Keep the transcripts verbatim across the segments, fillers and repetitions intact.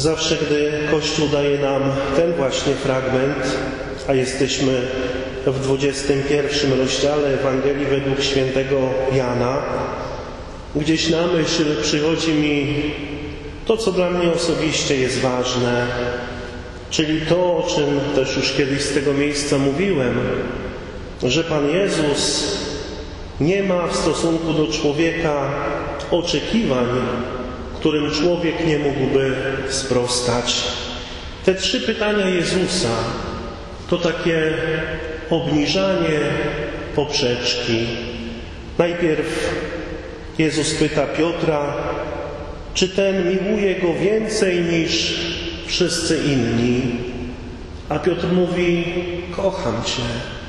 Zawsze, gdy Kościół daje nam ten właśnie fragment, a jesteśmy w dwudziestym pierwszym rozdziale Ewangelii według świętego Jana, gdzieś na myśl przychodzi mi to, co dla mnie osobiście jest ważne, czyli to, o czym też już kiedyś z tego miejsca mówiłem, że Pan Jezus nie ma w stosunku do człowieka oczekiwań, którym człowiek nie mógłby sprostać. Te trzy pytania Jezusa to takie obniżanie poprzeczki. Najpierw Jezus pyta Piotra, czy ten miłuje Go więcej niż wszyscy inni? A Piotr mówi, kocham Cię.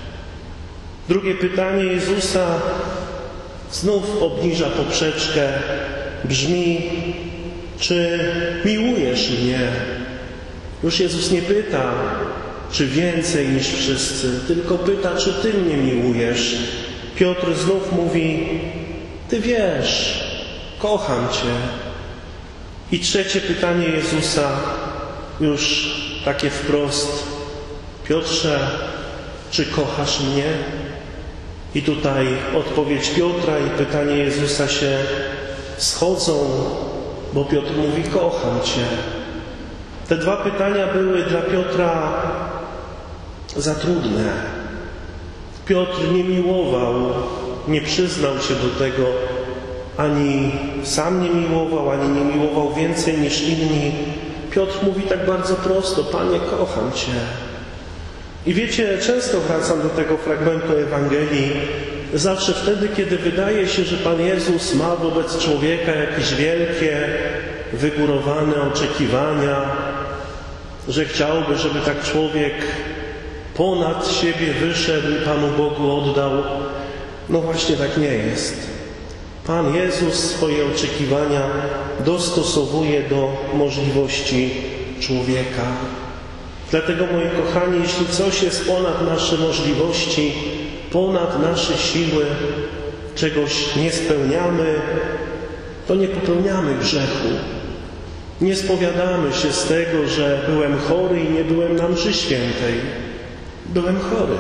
Drugie pytanie Jezusa znów obniża poprzeczkę, brzmi, czy miłujesz mnie? Już Jezus nie pyta, czy więcej niż wszyscy, tylko pyta, czy Ty mnie miłujesz. Piotr znów mówi, Ty wiesz, kocham Cię. I trzecie pytanie Jezusa, już takie wprost, Piotrze, czy kochasz mnie? I tutaj odpowiedź Piotra i pytanie Jezusa się schodzą, bo Piotr mówi, kocham Cię. Te dwa pytania były dla Piotra za trudne. Piotr nie miłował, nie przyznał się do tego, ani sam nie miłował, ani nie miłował więcej niż inni. Piotr mówi tak bardzo prosto, Panie, kocham Cię. I wiecie, często wracam do tego fragmentu Ewangelii, zawsze wtedy, kiedy wydaje się, że Pan Jezus ma wobec człowieka jakieś wielkie, wygórowane oczekiwania, że chciałby, żeby tak człowiek ponad siebie wyszedł i Panu Bogu oddał. No właśnie tak nie jest. Pan Jezus swoje oczekiwania dostosowuje do możliwości człowieka. Dlatego, moi kochani, jeśli coś jest ponad nasze możliwości, ponad nasze siły, czegoś nie spełniamy, to nie popełniamy grzechu. Nie spowiadamy się z tego, że byłem chory i nie byłem na mszy świętej. Byłem chory.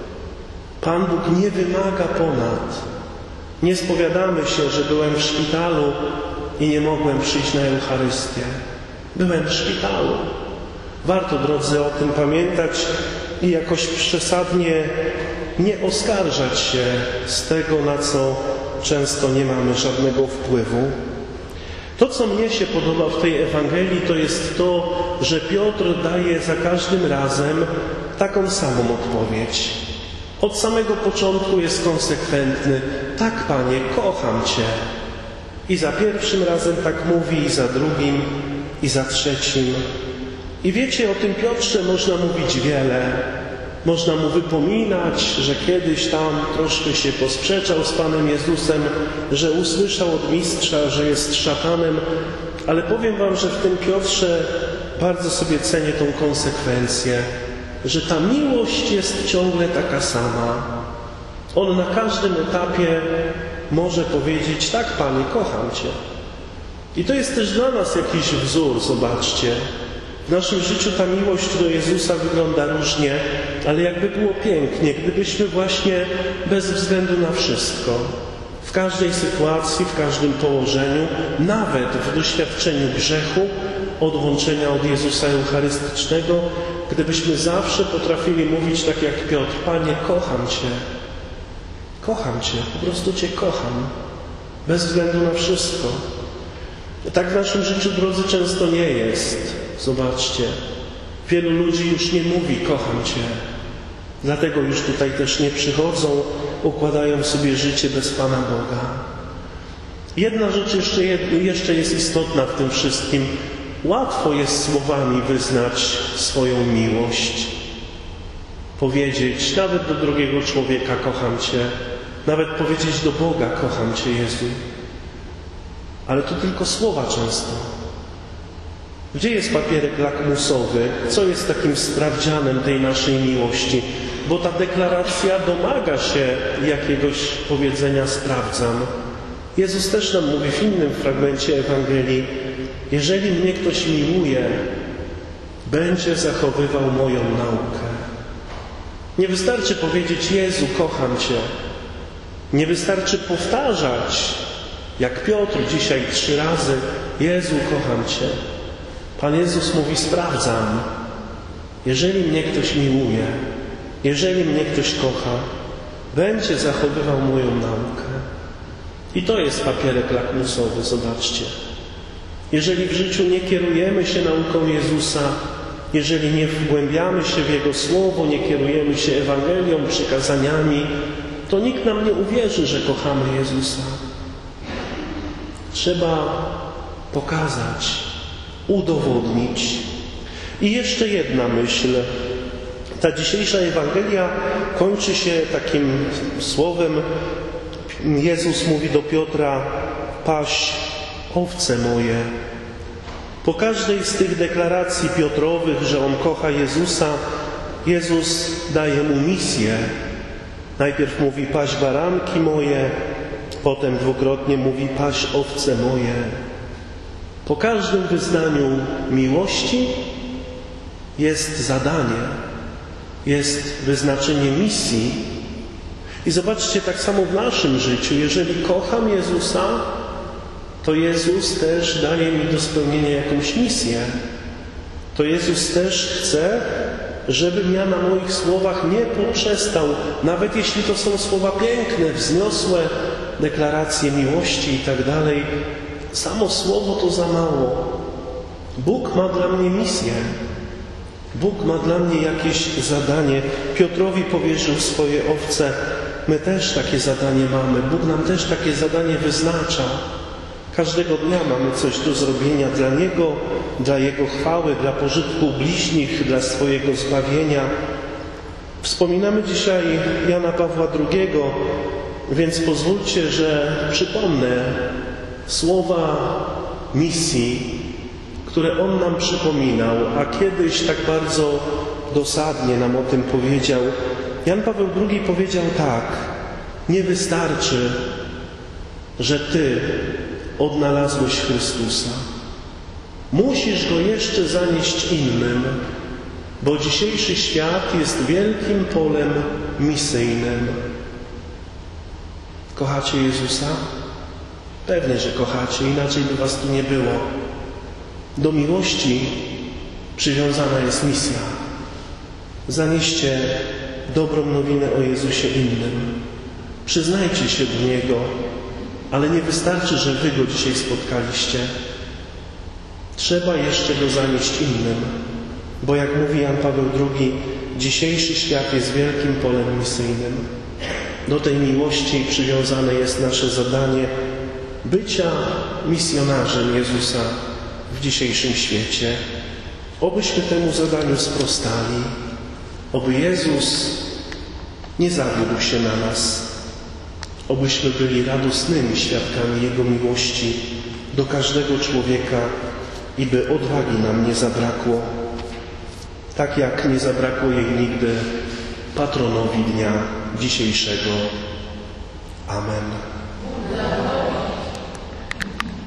Pan Bóg nie wymaga ponad. Nie spowiadamy się, że byłem w szpitalu i nie mogłem przyjść na Eucharystię. Byłem w szpitalu. Warto, drodzy, o tym pamiętać i jakoś przesadnie nie oskarżać się z tego, na co często nie mamy żadnego wpływu. To, co mnie się podoba w tej Ewangelii, to jest to, że Piotr daje za każdym razem taką samą odpowiedź. Od samego początku jest konsekwentny. Tak, Panie, kocham Cię. I za pierwszym razem tak mówi, i za drugim, i za trzecim. I wiecie, o tym Piotrze można mówić wiele. Można mu wypominać, że kiedyś tam troszkę się posprzeczał z Panem Jezusem, że usłyszał od mistrza, że jest szatanem. Ale powiem Wam, że w tym Piotrze bardzo sobie cenię tą konsekwencję, że ta miłość jest ciągle taka sama. On na każdym etapie może powiedzieć, tak, Panie, kocham Cię. I to jest też dla nas jakiś wzór, zobaczcie. W naszym życiu ta miłość do Jezusa wygląda różnie, ale jakby było pięknie, gdybyśmy właśnie bez względu na wszystko, w każdej sytuacji, w każdym położeniu, nawet w doświadczeniu grzechu, odłączenia od Jezusa Eucharystycznego, gdybyśmy zawsze potrafili mówić tak jak Piotr, Panie, kocham Cię, kocham Cię, po prostu Cię kocham, bez względu na wszystko. Tak w naszym życiu, drodzy, często nie jest. Zobaczcie, wielu ludzi już nie mówi, kocham Cię. Dlatego już tutaj też nie przychodzą, układają sobie życie bez Pana Boga. Jedna rzecz jeszcze, jeszcze jest istotna w tym wszystkim. Łatwo jest słowami wyznać swoją miłość. Powiedzieć nawet do drugiego człowieka, kocham Cię. Nawet powiedzieć do Boga, kocham Cię, Jezu. Ale to tylko słowa często. Gdzie jest papierek lakmusowy? Co jest takim sprawdzianem tej naszej miłości? Bo ta deklaracja domaga się jakiegoś powiedzenia sprawdzam. Jezus też nam mówi w innym fragmencie Ewangelii, jeżeli mnie ktoś miłuje, będzie zachowywał moją naukę. Nie wystarczy powiedzieć: Jezu, kocham Cię. Nie wystarczy powtarzać, jak Piotr dzisiaj trzy razy: Jezu, kocham Cię. Pan Jezus mówi: sprawdzam. Jeżeli mnie ktoś miłuje, jeżeli mnie ktoś kocha, będzie zachowywał moją naukę. I to jest papierek lakmusowy, zobaczcie. Jeżeli w życiu nie kierujemy się nauką Jezusa, jeżeli nie wgłębiamy się w Jego Słowo, nie kierujemy się Ewangelią, przykazaniami, to nikt nam nie uwierzy, że kochamy Jezusa. Trzeba pokazać, udowodnić. I jeszcze jedna myśl. Ta dzisiejsza Ewangelia kończy się takim słowem. Jezus mówi do Piotra: paś owce moje. Po każdej z tych deklaracji Piotrowych, że on kocha Jezusa, Jezus daje mu misję. Najpierw mówi: paś baranki moje, potem dwukrotnie mówi: paś owce moje. Po każdym wyznaniu miłości jest zadanie, jest wyznaczenie misji. I zobaczcie, tak samo w naszym życiu, jeżeli kocham Jezusa, to Jezus też daje mi do spełnienia jakąś misję. To Jezus też chce, żebym ja na moich słowach nie poprzestał, nawet jeśli to są słowa piękne, wzniosłe, deklaracje miłości i tak dalej. Samo słowo to za mało. Bóg ma dla mnie misję. Bóg ma dla mnie jakieś zadanie. Piotrowi powierzył swoje owce. My też takie zadanie mamy. Bóg nam też takie zadanie wyznacza. Każdego dnia mamy coś do zrobienia dla Niego, dla Jego chwały, dla pożytku bliźnich, dla swojego zbawienia. Wspominamy dzisiaj Jana Pawła drugiego, więc pozwólcie, że przypomnę słowa misji, które on nam przypominał, a kiedyś tak bardzo dosadnie nam o tym powiedział. Jan Paweł drugi powiedział tak: nie wystarczy, że Ty odnalazłeś Chrystusa. Musisz Go jeszcze zanieść innym, bo dzisiejszy świat jest wielkim polem misyjnym. Kochacie Jezusa? Pewnie, że kochacie, inaczej by was tu nie było. Do miłości przywiązana jest misja. Zanieście dobrą nowinę o Jezusie innym. Przyznajcie się do Niego, ale nie wystarczy, że wy Go dzisiaj spotkaliście. Trzeba jeszcze Go zanieść innym, bo jak mówi Jan Paweł drugi, dzisiejszy świat jest wielkim polem misyjnym. Do tej miłości przywiązane jest nasze zadanie bycia misjonarzem Jezusa w dzisiejszym świecie. Obyśmy temu zadaniu sprostali, oby Jezus nie zawiódł się na nas, obyśmy byli radosnymi świadkami Jego miłości do każdego człowieka i by odwagi nam nie zabrakło, tak jak nie zabrakło jej nigdy patronowi dnia dzisiejszego. Amen.